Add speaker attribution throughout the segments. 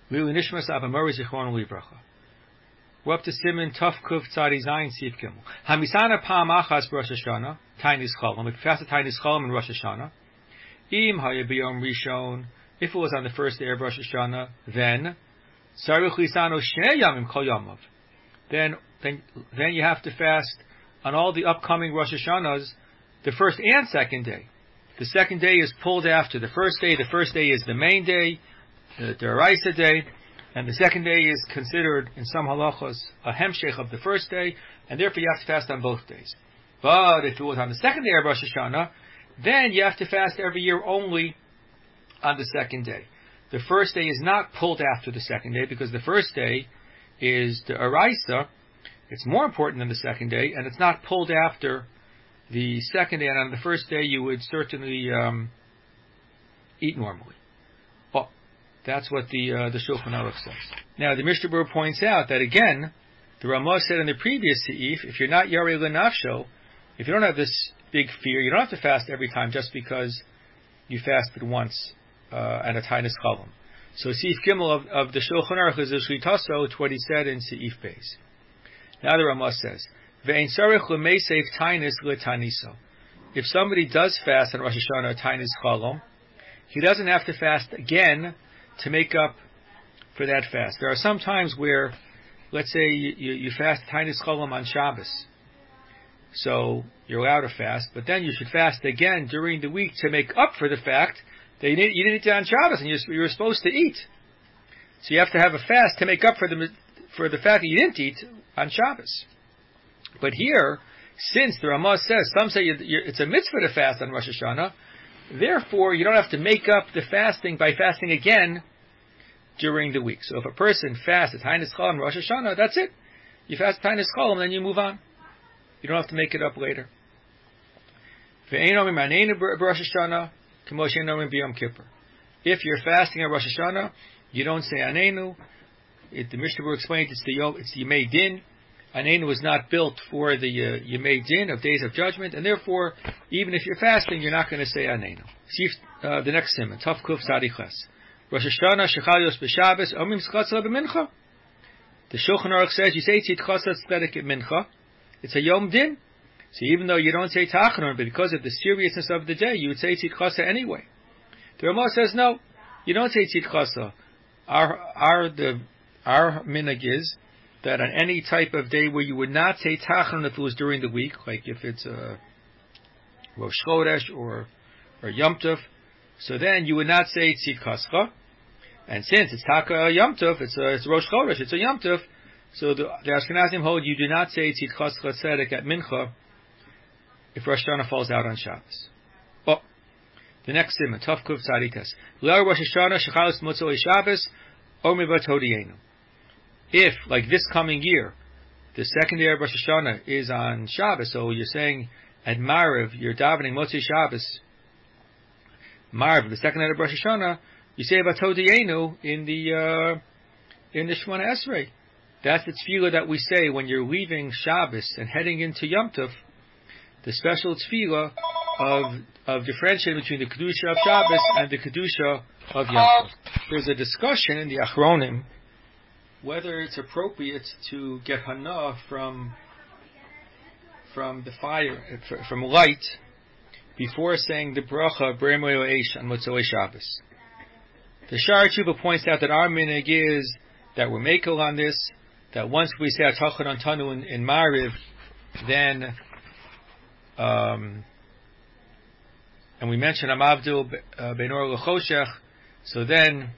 Speaker 1: Lilu Nishmas Abba Mori Zichron Libracha. We're up to Siman Tuf Kuf Tzadi Zayin Sif Gimel. Hamisana Pam Achas Rosh Hashanah Tainis Cholam. We fast the Tainis Cholam in Rosh Hashanah. Im Hayabiyom Rishon. If it was on the first day of Rosh Hashanah, then Saruch Lisano Shnei Yamim Kol Yamav. Then you have to fast on all the upcoming Rosh Hashanahs, the first and second day. The second day is pulled after the first day. The first day is the main day, the Deraisa day, and the second day is considered in some halachos a hemshech of the first day, and therefore you have to fast on both days. But if it was on the second day of Rosh Hashanah, then you have to fast every year only on the second day. The first day is not pulled after the second day because the first day is the Araisa. It's more important than the second day, and it's not pulled after the second day. And on the first day, you would certainly eat normally. Well, that's what the Shulchan Aruch says. Now, the Mishnah Berurah points out that again, the Ramah said in the previous Seif, if you're not Yarei L'Nafsho, if you don't have this big fear, you don't have to fast every time just because you fasted once at a Tainis Cholam. So Seif Gimel of the Shulchan Aruch is a Shlitaso. It's what he said in Seif Beis. Now the Ramah says, Ve'ein sarich l'meisev tainis l'taniso. If somebody does fast on Rosh Hashanah Tainis Cholam, he doesn't have to fast again to make up for that fast. There are some times where, let's say you fast Tainis Cholam on Shabbos, so you're allowed to fast, but then you should fast again during the week to make up for the fact that you didn't eat it on Shabbos and you were supposed to eat. So you have to have a fast to make up for the fact that you didn't eat on Shabbos. But here, since the Ramah says, some say it's a mitzvah to fast on Rosh Hashanah, therefore you don't have to make up the fasting by fasting again during the week. So if a person fasts at Tainis Cholam on Rosh Hashanah, that's it. You fast Tainis Cholam and then you move on. You don't have to make it up later. If you're fasting on Rosh Hashanah, you don't say Anenu. The Mishnah Berurah explained it's the Yemei Din. Anenu was not built for the Yemei Din of Days of Judgment, and therefore, even if you're fasting, you're not going to say Anenu. See the next simon, Tov Kuf Tzadiches. Rosh Hashanah Shechalios B'Shabbos Omim Tzchatzah B'Mincha. The Shulchan Aruch says you say Tzchatzah Tzedek at Mincha. It's a Yom Din. So even though you don't say Tachanun, but because of the seriousness of the day, you would say Tzidchasa anyway. The Ramah says no, you don't say Tzidchasa. Our minhag is that on any type of day where you would not say Tachanun if it was during the week, like if it's a Rosh Chodesh or Yom Tov, so then you would not say Tzidchasa. And since it's Taka Yom Tov, it's Rosh Chodesh, it's a Yom Tov, so the Ashkenazim hold you do not say Tzidchasa Tzedek at Mincha if Rosh Hashanah falls out on Shabbos. Oh, the next simon, Tov Kuf Tzadikas. L'ar Rosh Hashanah Shechalos Motzei Shabbos Omer Bat Hodienu. If, like this coming year, the second day of Rosh Hashanah is on Shabbos, so you're saying at Mariv, you're davening Motzei Shabbos, Mariv, the second day of Rosh Hashanah, you say Bat Hodienu in the Shemona Esrei. That's the tefillah that we say when you're leaving Shabbos and heading into Yom Tov, the special tefillah of differentiating between the Kedusha of Shabbos and the Kedusha of Yom Tov. There's a discussion in the Achronim whether it's appropriate to get hana from the fire, from light, before saying the bracha B'remei Eish on Motzei Shabbos. The Sha'ar Tshuva points out that our minhag is that we're makel on this, that once we say Atachon Antanu in Mariv, then and we mention Amavdil Benor L'Choshech, so then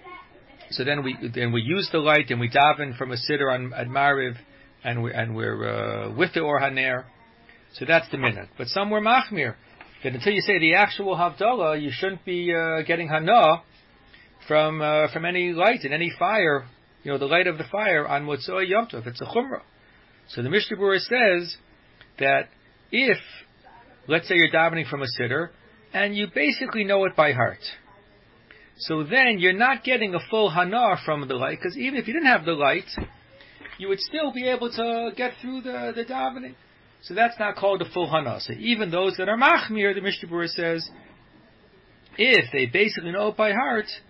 Speaker 1: we use the light and we daven from a siddur at Mariv, and we're with the Or Haner. So that's the minhag. But some were machmir that until you say the actual Havdalah, you shouldn't be getting hana from any light and any fire. The light of the fire on Motzei Yom Tov. It's a chumrah. So the Mishnah Berurah says that if, let's say you're davening from a siddur, and you basically know it by heart, so then you're not getting a full hana from the light, because even if you didn't have the light, you would still be able to get through the davening. So that's not called a full hana. So even those that are machmir, the Mishnah Berurah says, if they basically know it by heart,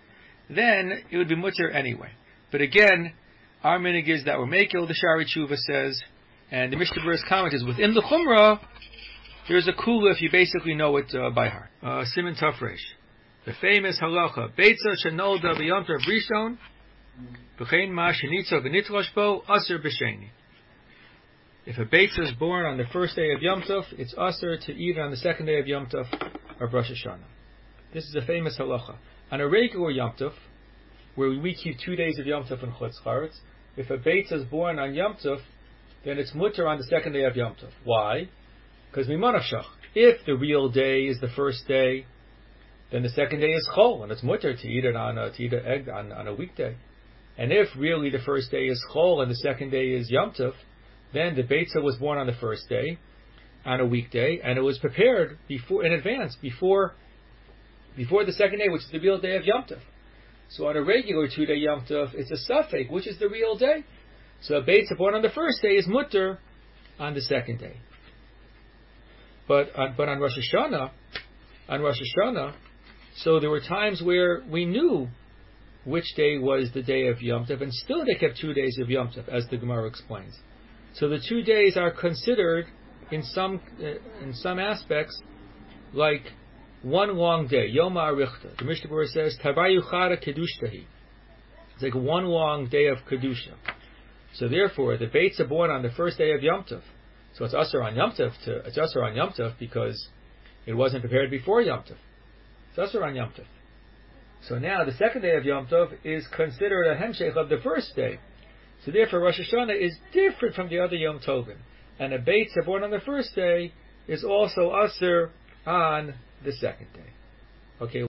Speaker 1: then it would be mutter anyway. But again, our minig is that we're Mekel, the Shari Tshuva says, and the Mishnah Berurah's comment is, within the Chumrah, there's a kula if you basically know it by heart. Siman Tov Reish. The famous halacha, Beitza shenolda b'yom tov rishon, b'chein ma shenitza v'nitrosh bo, aser b'sheni. If a Beitza is born on the first day of Yom Tov, it's aser to eat on the second day of Yom Tov, or Rosh Hashanah. This is a famous halacha. On a regular Yom Tov, where we keep 2 days of Yom Tov in Chutz Charetz, if a Beitza is born on Yom Tov, then it's mutter on the second day of Yom Tov. Why? Because mimanashach. If the real day is the first day, then the second day is chol, and it's mutter to eat it on an egg on a weekday. And if really the first day is chol and the second day is Yom Tov, then the Beitza was born on the first day, on a weekday, and it was prepared in advance, before the second day, which is the real day of Yom Tov. So on a regular 2-day Yom Tov, it's a suffix, which is the real day. So a Beitza born on the first day is mutter on the second day. But on Rosh Hashanah, so there were times where we knew which day was the day of Yom Tov, and still they kept 2 days of Yom Tov, as the Gemara explains. So the 2 days are considered in some aspects like one long day, Yom HaArichta. The Mishnah Berurah says, Tavayu Chara Kedushtahi. It's like one long day of Kedusha. So therefore, the Beitza born on the first day of Yom Tov. So it's Asur on Yom Tov because it wasn't prepared before Yom Tov. It's Asur on Yom Tov. So now the second day of Yom Tov is considered a hemshech of the first day. So therefore, Rosh Hashanah is different from the other Yom Tovim. And a Beitza born on the first day is also Asur on the second day. Okay.